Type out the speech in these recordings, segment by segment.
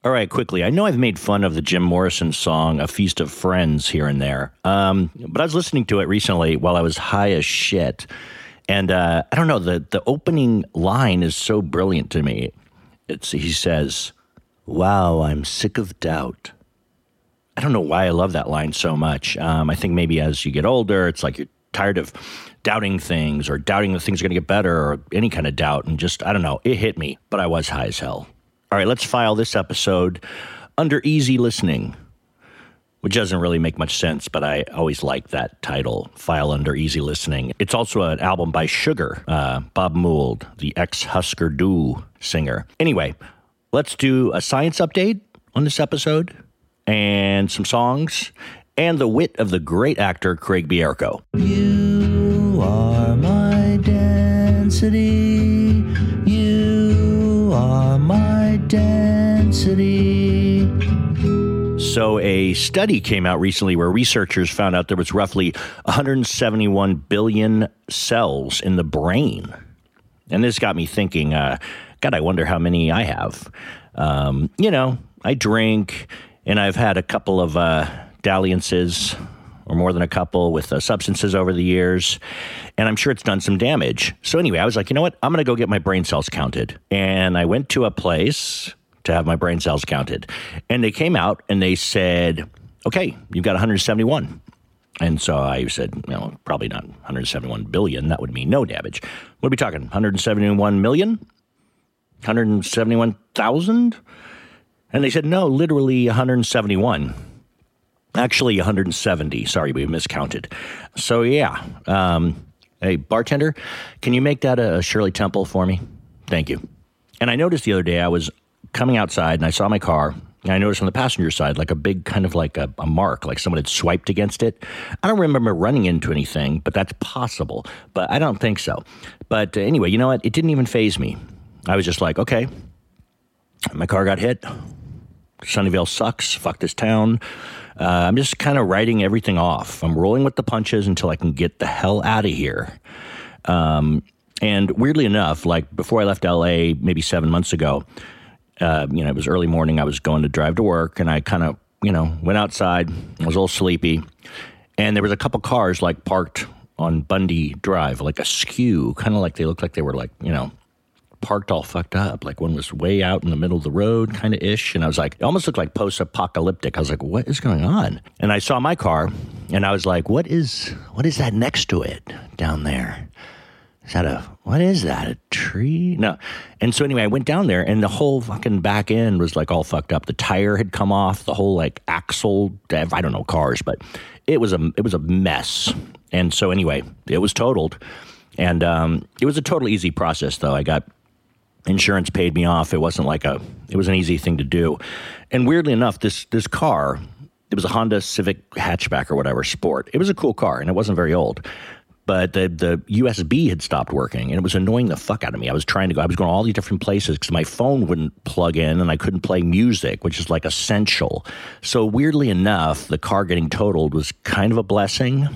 All right, quickly. I know I've made fun of the Jim Morrison song, A Feast of Friends, here and there. But I was listening to it recently while I was high as shit. And I don't know, the opening line is so brilliant to me. He says, "Wow, I'm sick of doubt." I don't know why I love that line so much. I think maybe as you get older, it's like you're tired of doubting things or doubting that things are going to get better or any kind of doubt. And just, I don't know, it hit me, but I was high as hell. All right, let's file this episode under easy listening, which doesn't really make much sense, but I always like that title, File Under Easy Listening. It's also an album by Sugar, Bob Mould, the ex-Husker Du singer. Anyway, let's do a science update on this episode and some songs and the wit of the great actor Craig Bierko. You are my density. You are my density. So a study came out recently where researchers found out there was roughly 171 billion cells in the brain. And this got me thinking, God, I wonder how many I have. I drink, and I've had a couple of dalliances, or more than a couple, with substances over the years, and I'm sure it's done some damage. So anyway, I was like, you know what? I'm going to go get my brain cells counted. And I went to a place to have my brain cells counted. And they came out and they said, okay, you've got 171. And so I said, probably not 171 billion. That would mean no damage. What are we talking? 171 million? 171,000? And they said, no, literally 171. Actually, 170. Sorry, we miscounted. So, yeah. Hey, bartender, can you make that a Shirley Temple for me? Thank you. And I noticed the other day I was coming outside and I saw my car. And I noticed on the passenger side, like a big kind of like a mark, like someone had swiped against it. I don't remember running into anything, but that's possible. But I don't think so. But anyway, you know what? It didn't even faze me. I was just like, okay, my car got hit. Sunnyvale sucks. Fuck this town. I'm just kind of writing everything off. I'm rolling with the punches until I can get the hell out of here. And weirdly enough, like before I left LA, maybe 7 months ago, it was early morning. I was going to drive to work, and I kind of, went outside. I was a little sleepy, and there was a couple cars like parked on Bundy Drive, like askew, kind of like they looked like they were like, parked all fucked up. Like one was way out in the middle of the road, kind of ish. And I was like, it almost looked like post-apocalyptic. I was like, what is going on? And I saw my car, and I was like, what is that next to it down there? What is that? A tree? No. And so anyway, I went down there, and the whole fucking back end was like all fucked up. The tire had come off, the whole like axle, I don't know cars, but it was a mess. And so anyway, it was totaled. And it was a totally easy process, though. I got insurance paid me off. It wasn't it was an easy thing to do. And weirdly enough, this car, it was a Honda Civic hatchback or whatever, sport. It was a cool car, and it wasn't very old. But the USB had stopped working, and it was annoying the fuck out of me. I was going all these different places because my phone wouldn't plug in, and I couldn't play music, which is like essential. So weirdly enough, the car getting totaled was kind of a blessing.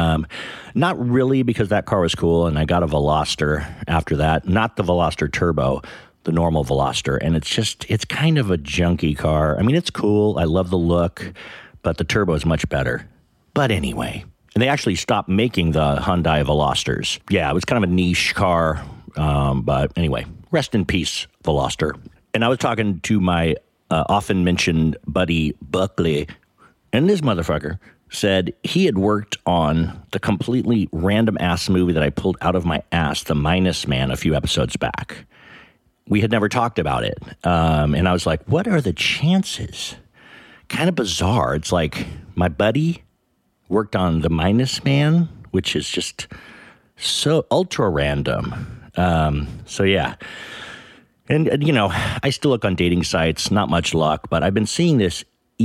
Not really, because that car was cool, and I got a Veloster after that. Not the Veloster Turbo, the normal Veloster. And it's kind of a junky car. I mean, it's cool. I love the look, but the Turbo is much better. But anyway. And they actually stopped making the Hyundai Velosters. Yeah, it was kind of a niche car. But anyway, rest in peace, Veloster. And I was talking to my often mentioned buddy, Buckley, and this motherfucker said he had worked on the completely random-ass movie that I pulled out of my ass, The Minus Man, a few episodes back. We had never talked about it. And I was like, what are the chances? Kind of bizarre. It's like my buddy worked on The Minus Man, which is just so ultra random. So yeah. And I still look on dating sites, not much luck, but I've been seeing this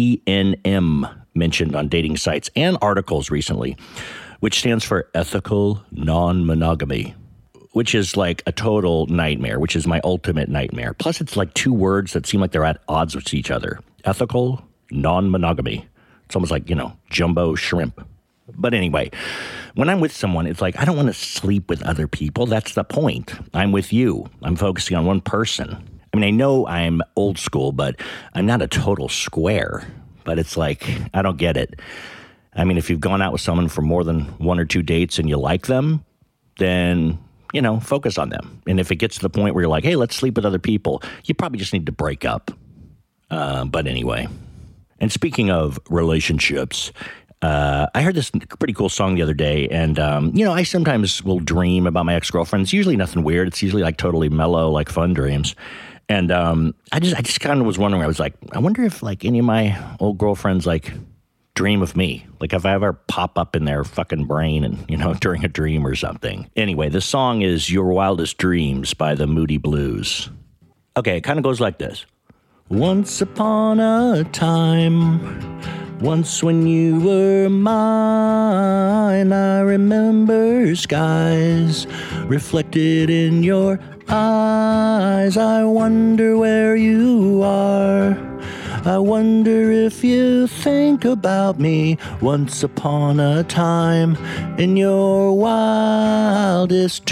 ENM mentioned on dating sites and articles recently, which stands for ethical non-monogamy, which is like a total nightmare, which is my ultimate nightmare. Plus, it's like two words that seem like they're at odds with each other. Ethical non-monogamy. It's almost like, jumbo shrimp. But anyway, when I'm with someone, it's like, I don't want to sleep with other people. That's the point. I'm with you. I'm focusing on one person. I mean, I know I'm old school, but I'm not a total square. But it's like, I don't get it. I mean, if you've gone out with someone for more than 1 or 2 dates and you like them, then, focus on them. And if it gets to the point where you're like, hey, let's sleep with other people, you probably just need to break up. But anyway. And speaking of relationships, I heard this pretty cool song the other day, and, I sometimes will dream about my ex-girlfriends. Usually nothing weird. It's usually like totally mellow, like fun dreams. And I just kind of was wondering, I was like, I wonder if like any of my old girlfriends like dream of me. Like if I ever pop up in their fucking brain and, during a dream or something. Anyway, the song is Your Wildest Dreams by the Moody Blues. Okay, it kind of goes like this. Once upon a time, once when you were mine, I remember skies reflected in your eyes. I wonder where you are. I wonder if you think about me once upon a time in your wildest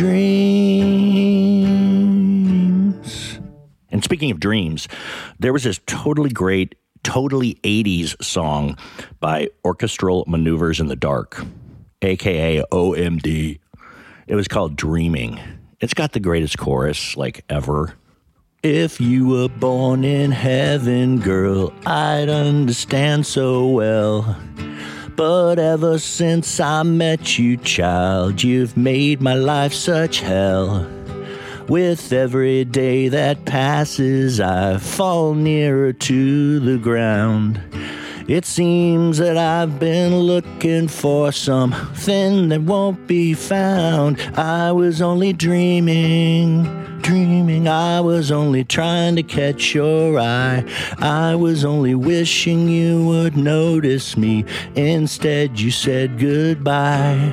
dreams. And speaking of dreams, there was this totally great, totally 80s song by Orchestral Maneuvers in the Dark, a.k.a. OMD. It was called Dreaming. It's got the greatest chorus, like, ever. If you were born in heaven, girl, I'd understand so well. But ever since I met you, child, you've made my life such hell. With every day that passes, I fall nearer to the ground. It seems that I've been looking for something that won't be found. I was only dreaming. I was only trying to catch your eye. I was only wishing you would notice me. Instead, you said goodbye.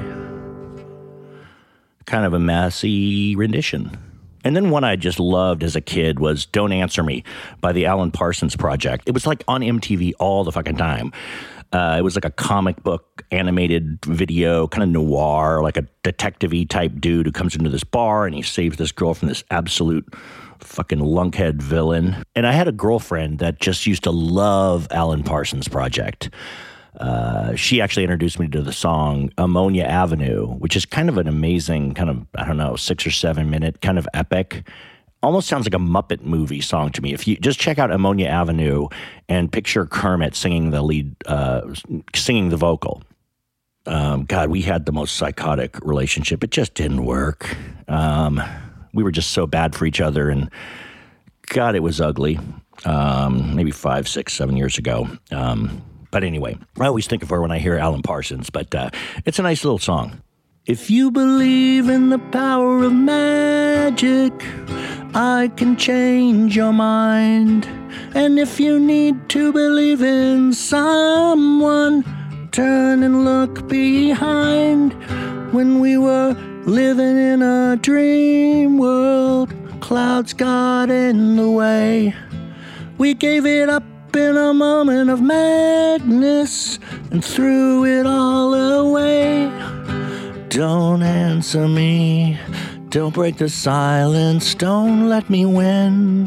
Kind of a messy rendition. And then one I just loved as a kid was Don't Answer Me by the Alan Parsons Project. It was like on MTV all the fucking time. It was like a comic book animated video, kind of noir, like a detective-y type dude who comes into this bar and he saves this girl from this absolute fucking lunkhead villain. And I had a girlfriend that just used to love Alan Parsons Project. She actually introduced me to the song Ammonia Avenue, which is kind of an amazing kind of, 6 or 7 minute kind of epic. Almost sounds like a Muppet movie song to me. If you just check out Ammonia Avenue and picture Kermit singing the lead, singing the vocal. God, we had the most psychotic relationship. It just didn't work. We were just so bad for each other, and God, it was ugly. Maybe 5, 6, 7 years ago. But anyway, I always think of her when I hear Alan Parsons, but it's a nice little song. If you believe in the power of magic, I can change your mind. And if you need to believe in someone, turn and look behind. When we were living in a dream world, clouds got in the way. We gave it up in a moment of madness and threw it all away. Don't answer me, don't break the silence, don't let me win.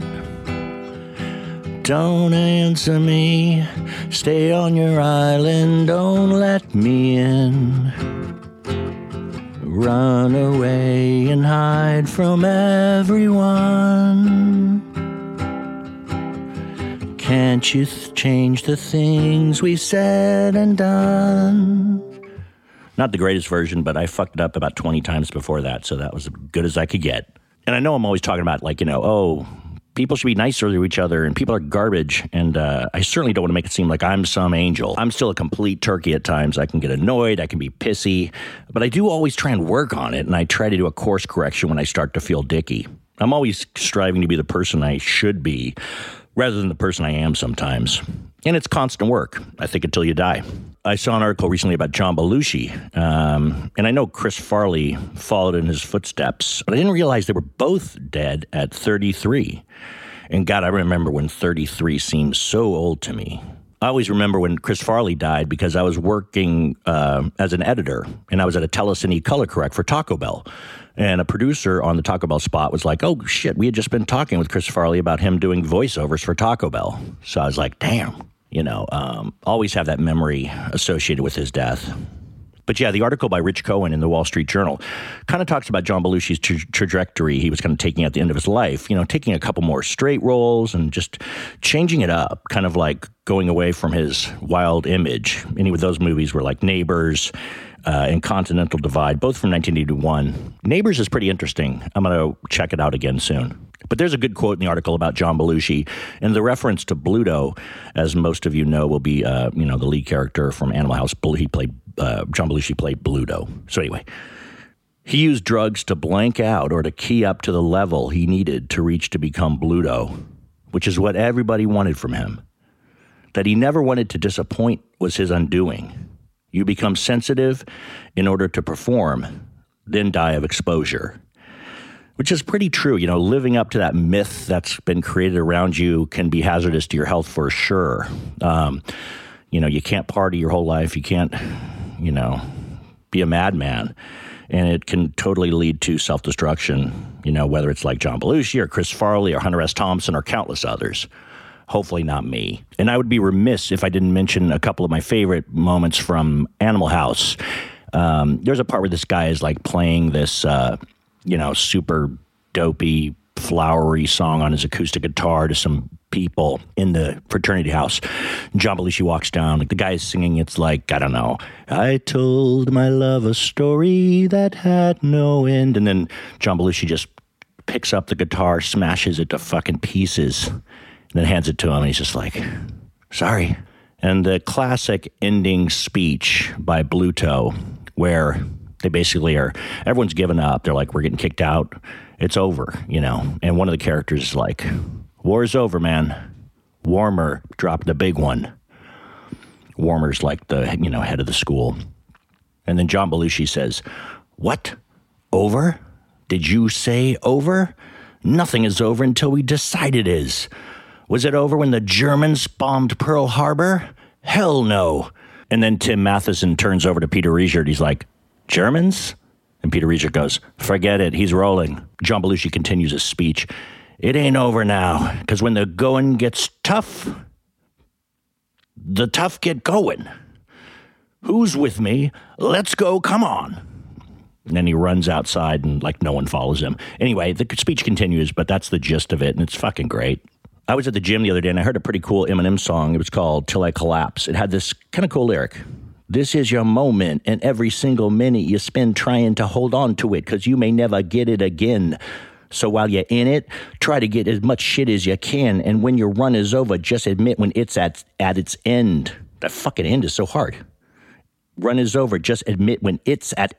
Don't answer me, stay on your island, don't let me in. Run away and hide from everyone. Can't you change the things we've said and done? Not the greatest version, but I fucked it up about 20 times before that, so that was as good as I could get. And I know I'm always talking about, people should be nicer to each other, and people are garbage, and I certainly don't want to make it seem like I'm some angel. I'm still a complete turkey at times. I can get annoyed, I can be pissy, but I do always try and work on it, and I try to do a course correction when I start to feel dicky. I'm always striving to be the person I should be, rather than the person I am sometimes. And it's constant work, I think, until you die. I saw an article recently about John Belushi, and I know Chris Farley followed in his footsteps, but I didn't realize they were both dead at 33. And God, I remember when 33 seemed so old to me. I always remember when Chris Farley died because I was working as an editor, and I was at a telecine color correct for Taco Bell. And a producer on the Taco Bell spot was like, oh, shit, we had just been talking with Chris Farley about him doing voiceovers for Taco Bell. So I was like, damn, always have that memory associated with his death. But yeah, the article by Rich Cohen in the Wall Street Journal kind of talks about John Belushi's trajectory he was kind of taking at the end of his life, taking a couple more straight roles and just changing it up, kind of like going away from his wild image. Any of those movies were like Neighbors and Continental Divide, both from 1981. Neighbors is pretty interesting. I'm going to check it out again soon. But there's a good quote in the article about John Belushi, and the reference to Bluto, as most of you know, will be, the lead character from Animal House. John Belushi played Bluto. So anyway, he used drugs to blank out or to key up to the level he needed to reach to become Bluto, which is what everybody wanted from him. That he never wanted to disappoint was his undoing. You become sensitive in order to perform, then die of exposure. Which is pretty true. Living up to that myth that's been created around you can be hazardous to your health for sure. You can't party your whole life. You can't, be a madman. And it can totally lead to self-destruction, whether it's like John Belushi or Chris Farley or Hunter S. Thompson or countless others. Hopefully not me. And I would be remiss if I didn't mention a couple of my favorite moments from Animal House. There's a part where this guy is like playing this super dopey, flowery song on his acoustic guitar to some people in the fraternity house. John Belushi walks down. The guy is singing, it's like, I don't know, I told my love a story that had no end. And then John Belushi just picks up the guitar, smashes it to fucking pieces, and then hands it to him. And he's just like, sorry. And the classic ending speech by Bluto, where they basically everyone's given up. They're like, we're getting kicked out. It's over, And one of the characters is like, war's over, man. Warmer dropped the big one. Warmer's like the, head of the school. And then John Belushi says, what? Over? Did you say over? Nothing is over until we decide it is. Was it over when the Germans bombed Pearl Harbor? Hell no. And then Tim Matheson turns over to Peter Riegert. He's like, Germans? And Peter Riegert goes, forget it, he's rolling. John Belushi continues his speech. It ain't over now, because when the going gets tough, the tough get going. Who's with me? Let's go, come on. And then he runs outside and like no one follows him. Anyway, the speech continues, but that's the gist of it, and it's fucking great. I was at the gym the other day, and I heard a pretty cool Eminem song. It was called Till I Collapse. It had this kind of cool lyric. This is your moment, and every single minute you spend trying to hold on to it because you may never get it again. So while you're in it, try to get as much shit as you can, and when your run is over, just admit when it's at its end. That fucking end is so hard. Run is over, just admit when it's and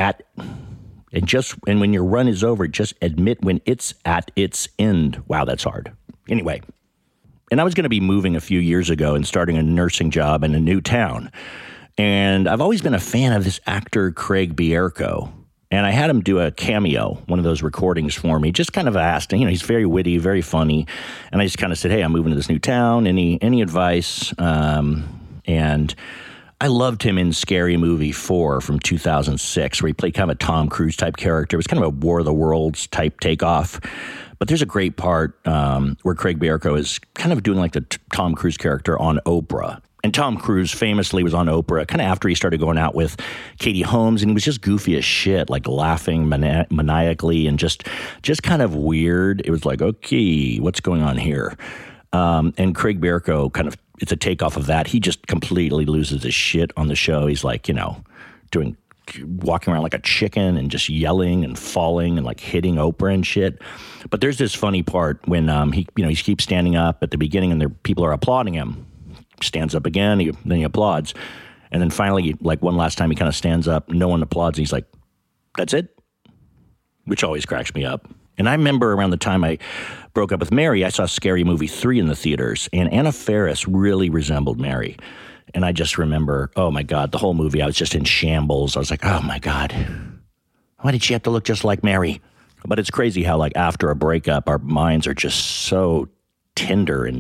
when your run is over, just admit when it's at its end. Wow, that's hard. Anyway, and I was going to be moving a few years ago and starting a nursing job in a new town. And I've always been a fan of this actor, Craig Bierko. And I had him do a cameo, one of those recordings for me. Just kind of asked, he's very witty, very funny. And I just kind of said, hey, I'm moving to this new town. Any advice? And I loved him in Scary Movie 4 from 2006, where he played kind of a Tom Cruise type character. It was kind of a War of the Worlds type takeoff. But there's a great part where Craig Bierko is kind of doing like the Tom Cruise character on Oprah. And Tom Cruise famously was on Oprah kind of after he started going out with Katie Holmes, and he was just goofy as shit, like laughing maniacally and just kind of weird. It was like, okay, what's going on here? And Craig Bierko it's a takeoff of that. He just completely loses his shit on the show. He's like, walking around like a chicken and just yelling and falling and like hitting Oprah and shit. But there's this funny part when he keeps standing up at the beginning and people are applauding him. Stands up again, then he applauds. And then finally, like one last time, he kind of stands up, no one applauds, and he's like, that's it? Which always cracks me up. And I remember around the time I broke up with Mary, I saw Scary Movie 3 in the theaters, and Anna Faris really resembled Mary. And I just remember, oh my God, the whole movie, I was just in shambles. I was like, oh my God, why did she have to look just like Mary? But it's crazy how like after a breakup, our minds are just so tender and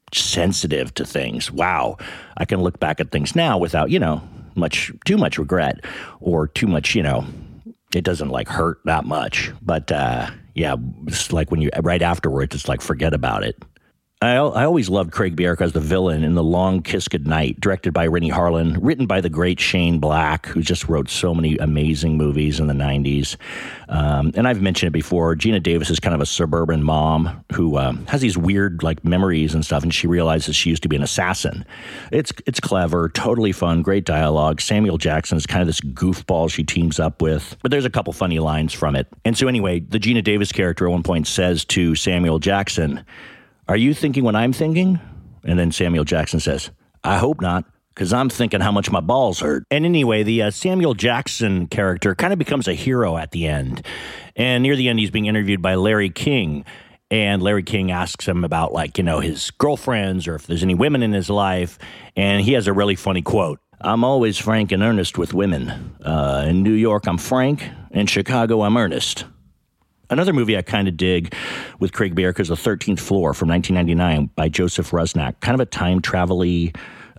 sensitive to things. Wow. I can look back at things now without, too much regret or too much, it doesn't like hurt that much. But it's like when right afterwards, it's like, forget about it. I always loved Craig Bierko as the villain in The Long Kiss Goodnight, directed by Renny Harlin, written by the great Shane Black, who just wrote so many amazing movies in the 90s. And I've mentioned it before, Gina Davis is kind of a suburban mom who has these weird like memories and stuff, and she realizes she used to be an assassin. It's clever, totally fun, great dialogue. Samuel Jackson is kind of this goofball she teams up with, but there's a couple funny lines from it. And so anyway, the Gina Davis character at one point says to Samuel Jackson, "Are you thinking what I'm thinking?" And then Samuel Jackson says, "I hope not, because I'm thinking how much my balls hurt." And anyway, the Samuel Jackson character kind of becomes a hero at the end. And near the end, he's being interviewed by Larry King. And Larry King asks him about, his girlfriends or if there's any women in his life. And he has a really funny quote. "I'm always frank and earnest with women. In New York, I'm frank. In Chicago, I'm earnest." Another movie I kind of dig with Craig Bierko is The 13th Floor from 1999 by Joseph Rusnak. Kind of a time travel-y,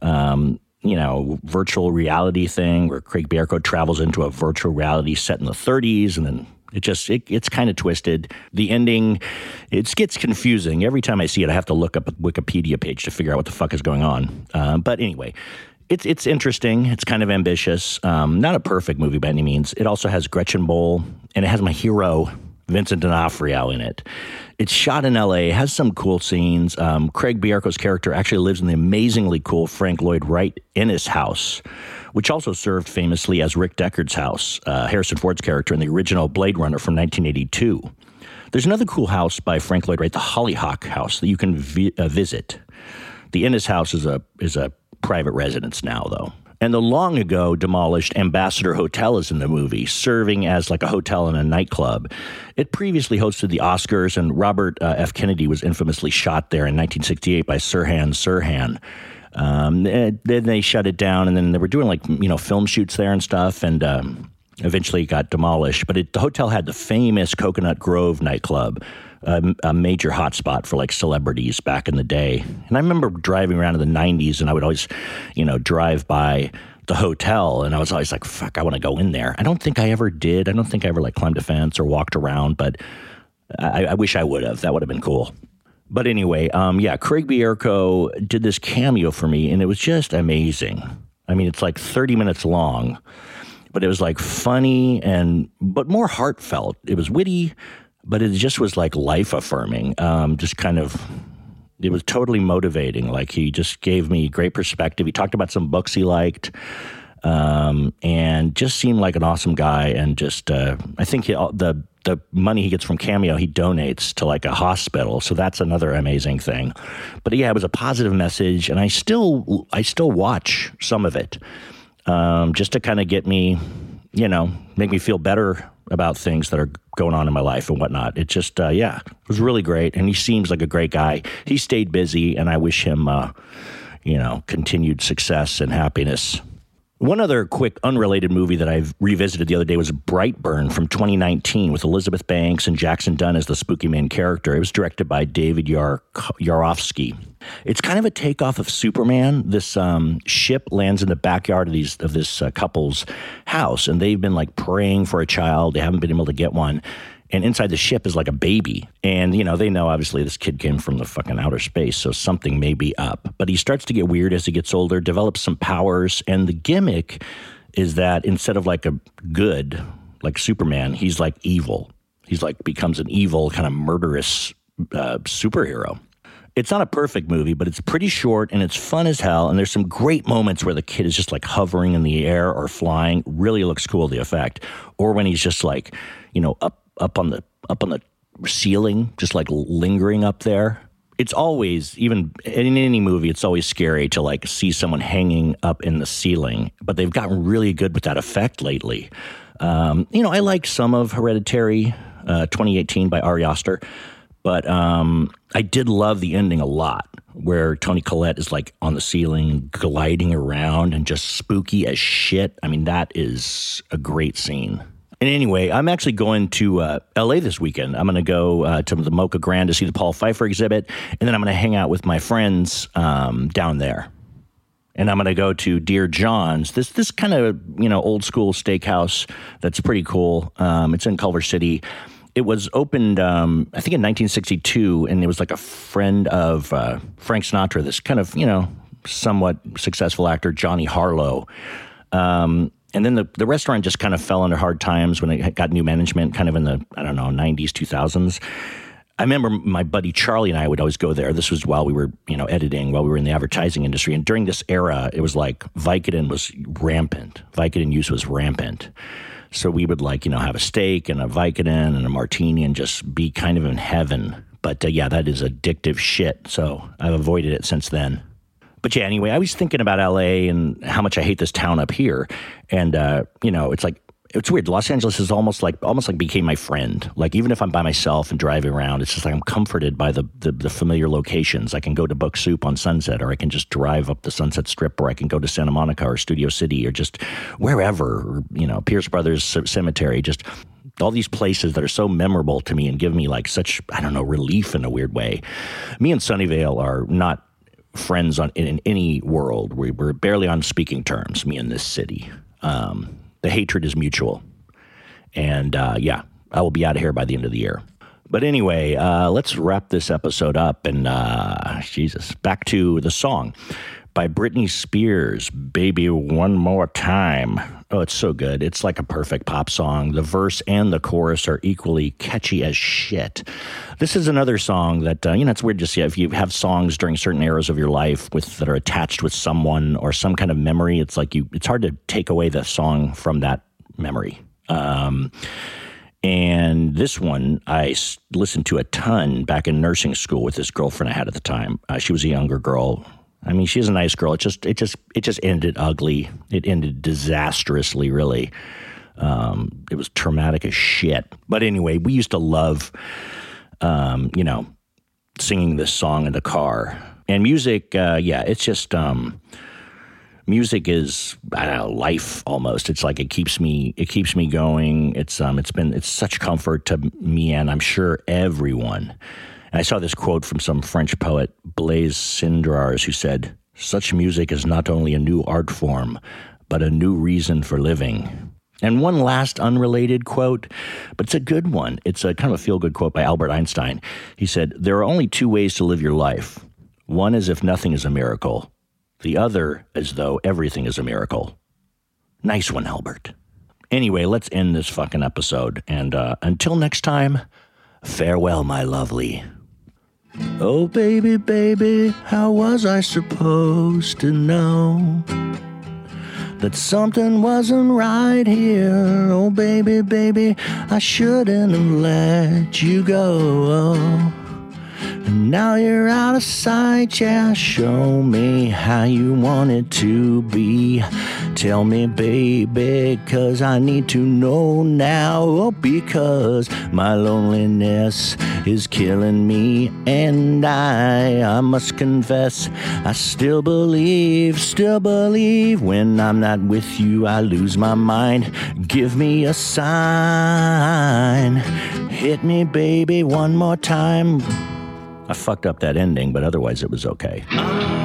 virtual reality thing where Craig Bierko travels into a virtual reality set in the 30s, and then it's kind of twisted. The ending, it gets confusing. Every time I see it, I have to look up a Wikipedia page to figure out what the fuck is going on. But anyway, it's interesting. It's kind of ambitious. Not a perfect movie by any means. It also has Gretchen Mol, and it has my hero, Vincent D'Onofrio, in it. It's shot in L.A., has some cool scenes. Craig Bierko's character actually lives in the amazingly cool Frank Lloyd Wright Ennis house, which also served famously as Rick Deckard's house, Harrison Ford's character in the original Blade Runner from 1982. There's another cool house by Frank Lloyd Wright, the Hollyhock House, that you can visit. The Ennis house is a private residence now, though. And the long ago demolished Ambassador Hotel is in the movie, serving as like a hotel and a nightclub. It previously hosted the Oscars, and Robert F. Kennedy was infamously shot there in 1968 by Sirhan Sirhan. Then they shut it down, and then they were doing film shoots there and stuff, and eventually it got demolished. But the hotel had the famous Coconut Grove nightclub, a major hotspot for celebrities back in the day. And I remember driving around in the 90s, and I would always, drive by the hotel, and I was always like, fuck, I want to go in there. I don't think I ever did. I don't think I ever climbed a fence or walked around, but I wish I would have. That would have been cool. But anyway, Craig Bierko did this cameo for me, and it was just amazing. I mean, it's 30 minutes long, but it was funny but more heartfelt. It was witty, but it just was life affirming. It was totally motivating. He just gave me great perspective. He talked about some books he liked, and just seemed like an awesome guy. And just, I think the money he gets from Cameo, he donates to a hospital. So that's another amazing thing. But yeah, it was a positive message, and I still watch some of it, just to kind of get me, make me feel better about things that are going on in my life and whatnot. It just, it was really great. And he seems like a great guy. He stayed busy, and I wish him, continued success and happiness. One other quick unrelated movie that I've revisited the other day was Brightburn from 2019 with Elizabeth Banks and Jackson Dunn as the spooky main character. It was directed by David Yarovsky. It's kind of a takeoff of Superman. This ship lands in the backyard of this couple's house, and they've been praying for a child. They haven't been able to get one. And inside the ship is a baby. And, they know obviously this kid came from the fucking outer space, so something may be up. But he starts to get weird as he gets older, develops some powers. And the gimmick is that instead of a good, Superman, he's evil. He's becomes an evil, kind of murderous superhero. It's not a perfect movie, but it's pretty short and it's fun as hell. And there's some great moments where the kid is just hovering in the air or flying. Really looks cool, the effect. Or when he's just up on the ceiling, just lingering up there. It's always, even in any movie, it's always scary to see someone hanging up in the ceiling, but they've gotten really good with that effect lately. I like some of Hereditary 2018 by Ari Aster, but I did love the ending a lot, where Toni Collette is on the ceiling, gliding around and just spooky as shit. I mean, that is a great scene. And anyway, I'm actually going to L.A. this weekend. I'm going to go to the Mocha Grand to see the Paul Pfeiffer exhibit, and then I'm going to hang out with my friends down there. And I'm going to go to Dear John's, this kind of, old school steakhouse that's pretty cool. It's in Culver City. It was opened, I think, in 1962, and it was like a friend of Frank Sinatra, this kind of, somewhat successful actor, Johnny Harlow. And then the restaurant just kind of fell under hard times when it got new management, kind of in the, 90s, 2000s. I remember my buddy Charlie and I would always go there. This was while we were, editing, while we were in the advertising industry. And during this era, it was like Vicodin was rampant. Vicodin use was rampant. So we would have a steak and a Vicodin and a martini and just be kind of in heaven. But yeah, that is addictive shit. So I've avoided it since then. But yeah, anyway, I was thinking about LA and how much I hate this town up here. And, it's weird. Los Angeles is almost like became my friend. Like, even if I'm by myself and driving around, it's just like I'm comforted by the familiar locations. I can go to Book Soup on Sunset, or I can just drive up the Sunset Strip, or I can go to Santa Monica or Studio City, or just wherever, or, Pierce Brothers Cemetery, just all these places that are so memorable to me and give me like such, relief in a weird way. Me and Sunnyvale are not friends in any world. We're barely on speaking terms, me and this city. The hatred is mutual. And I will be out of here by the end of the year. But anyway, let's wrap this episode up. And back to the song by Britney Spears, Baby One More Time. Oh, it's so good. It's like a perfect pop song. The verse and the chorus are equally catchy as shit. This is another song that, it's weird to see if you have songs during certain eras of your life that are attached with someone or some kind of memory. It's like it's hard to take away the song from that memory. And this one I listened to a ton back in nursing school with this girlfriend I had at the time. She was a younger girl. I mean, she's a nice girl. It just ended ugly. It ended disastrously, really. It was traumatic as shit. But anyway, we used to love, singing this song in the car. And music, it's just, music is, life almost. It's like it keeps me going. It's such comfort to me, and I'm sure everyone. And I saw this quote from some French poet, Blaise Cendrars, who said, "Such music is not only a new art form, but a new reason for living." And one last unrelated quote, but it's a good one. It's a kind of a feel-good quote by Albert Einstein. He said, "There are only two ways to live your life. One is if nothing is a miracle. The other as though everything is a miracle." Nice one, Albert. Anyway, let's end this fucking episode. And until next time, farewell, my lovely. Oh, baby, baby, how was I supposed to know that something wasn't right here? Oh, baby, baby, I shouldn't have let you go. And now you're out of sight, yeah, show me how you want it to be. Tell me, baby, 'cause I need to know now. Oh, because my loneliness is killing me, and I must confess, I still believe when I'm not with you, I lose my mind. Give me a sign, hit me, baby, one more time. I fucked up that ending, but otherwise it was okay.